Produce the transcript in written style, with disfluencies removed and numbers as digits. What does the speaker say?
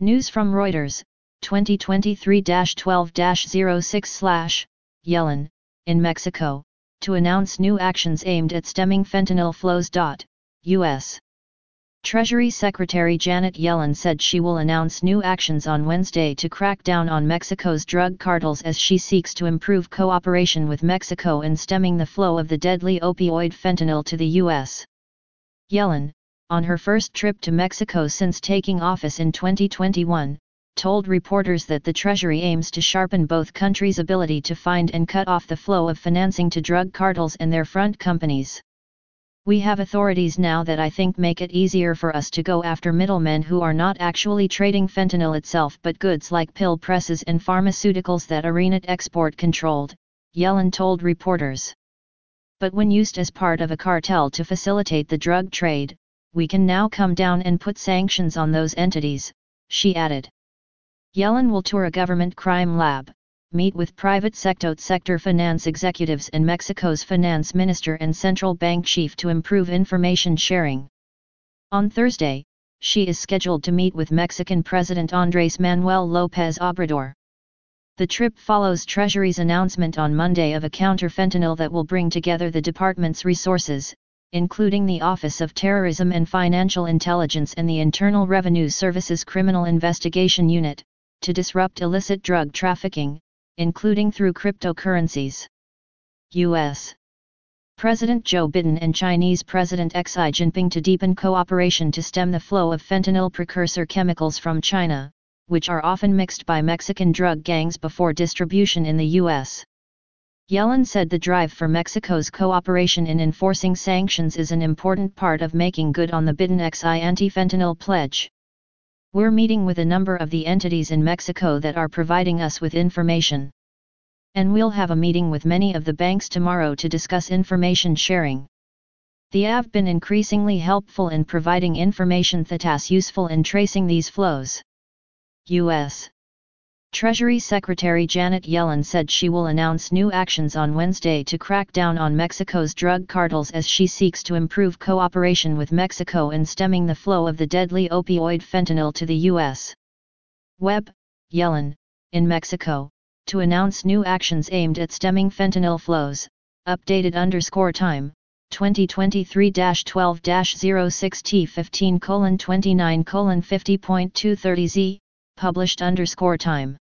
News from Reuters, 2023-12-06/, Yellen, in Mexico, to announce new actions aimed at stemming fentanyl flows. U.S. Treasury Secretary Janet Yellen said she will announce new actions on Wednesday to crack down on Mexico's drug cartels as she seeks to improve cooperation with Mexico in stemming the flow of the deadly opioid fentanyl to the U.S. Yellen, on her first trip to Mexico since taking office in 2021, told reporters that the Treasury aims to sharpen both countries' ability to find and cut off the flow of financing to drug cartels and their front companies. We have authorities now that I think make it easier for us to go after middlemen who are not actually trading fentanyl itself but goods like pill presses and pharmaceuticals that are not export controlled, Yellen told reporters. But when used as part of a cartel to facilitate the drug trade, we can now come down and put sanctions on those entities, she added. Yellen will tour a government crime lab, meet with private sector finance executives and Mexico's finance minister and central bank chief to improve information sharing. On Thursday, she is scheduled to meet with Mexican President Andrés Manuel López Obrador. The trip follows Treasury's announcement on Monday of a counter-fentanyl that will bring together the department's resources, including the Office of Terrorism and Financial Intelligence and the Internal Revenue Service's Criminal Investigation Unit, to disrupt illicit drug trafficking, including through cryptocurrencies. U.S. President Joe Biden and Chinese President Xi Jinping to deepen cooperation to stem the flow of fentanyl precursor chemicals from China, which are often mixed by Mexican drug gangs before distribution in the U.S. Yellen said the drive for Mexico's cooperation in enforcing sanctions is an important part of making good on the Biden-Xi anti-fentanyl pledge. We're meeting with a number of the entities in Mexico that are providing us with information. And we'll have a meeting with many of the banks tomorrow to discuss information sharing. They have been increasingly helpful in providing information that's useful in tracing these flows. U.S. Treasury Secretary Janet Yellen said she will announce new actions on Wednesday to crack down on Mexico's drug cartels as she seeks to improve cooperation with Mexico in stemming the flow of the deadly opioid fentanyl to the U.S. Web, Yellen, in Mexico, to announce new actions aimed at stemming fentanyl flows, updated _time, 2023-12-06 T15:29:50.230Z, published _time.